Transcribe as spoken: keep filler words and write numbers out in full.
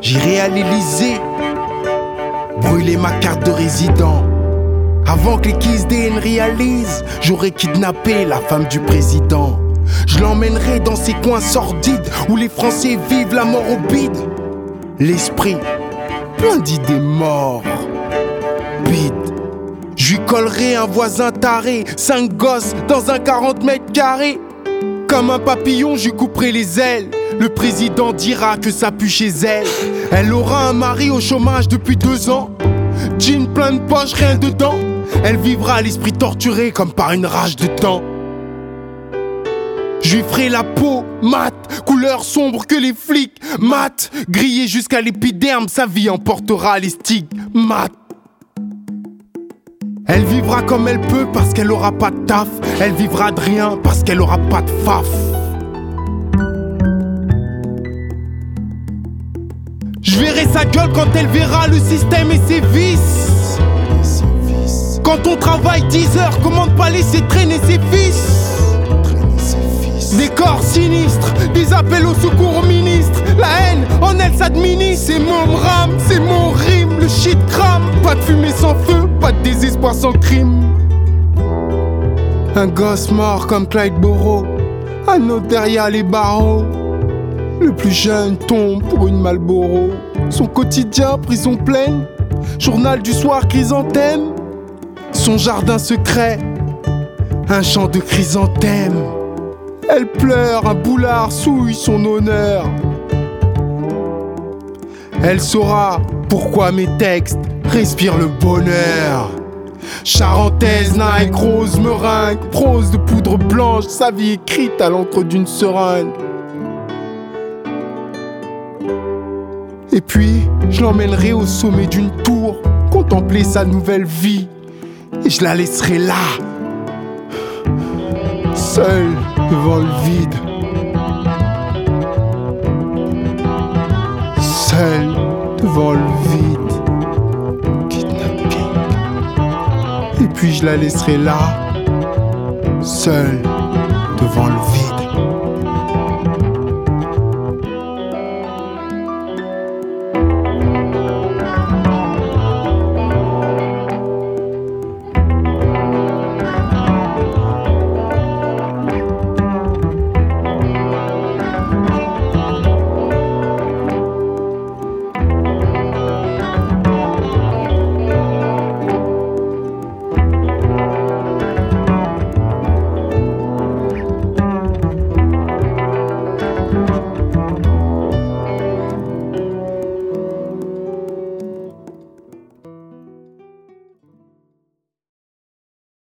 J'irai à l'Élysée, brûler ma carte de résident. Avant que les Kiss D N réalisent, j'aurais kidnappé la femme du président. Je l'emmènerai dans ces coins sordides où les Français vivent la mort au bide. L'esprit plein d'idées morts, bide. Je lui collerai un voisin taré, cinq gosses dans un quarante mètres carrés. Comme un papillon, je lui couperai les ailes. Le président dira que ça pue chez elle. Elle aura un mari au chômage depuis deux ans. Jean plein de poches, rien dedans. Elle vivra à l'esprit torturé comme par une rage de temps. Je lui ferai la peau mate, couleur sombre que les flics mat, grillée jusqu'à l'épiderme, sa vie emportera les stigmates. Elle vivra comme elle peut parce qu'elle aura pas de taf. Elle vivra de rien parce qu'elle aura pas de faf. Je verrai sa gueule quand elle verra le système et ses vices. Quand on travaille dix heures, comment ne pas laisser traîner ses fils? Des corps sinistres, des appels au secours au ministre. La haine en elle s'administre. C'est mon rame, c'est mon rime. Le shit crame. Pas de fumée sans feu, pas de désespoir sans crime. Un gosse mort comme Clyde Boro, un autre derrière les barreaux. Le plus jeune tombe pour une Marlboro. Son quotidien, prison pleine. Journal du soir, chrysanthème. Son jardin secret, un champ de chrysanthème. Elle pleure, un boulard souille son honneur. Elle saura pourquoi mes textes respirent le bonheur. Charentaise, Nike, rose, meringue, prose de poudre blanche, sa vie écrite à l'encre d'une seringue. Et puis, je l'emmènerai au sommet d'une tour, contempler sa nouvelle vie. Et je la laisserai là, seule devant le vide. Seule devant le vide. Kidnapping. Et puis je la laisserai là, seule devant le vide.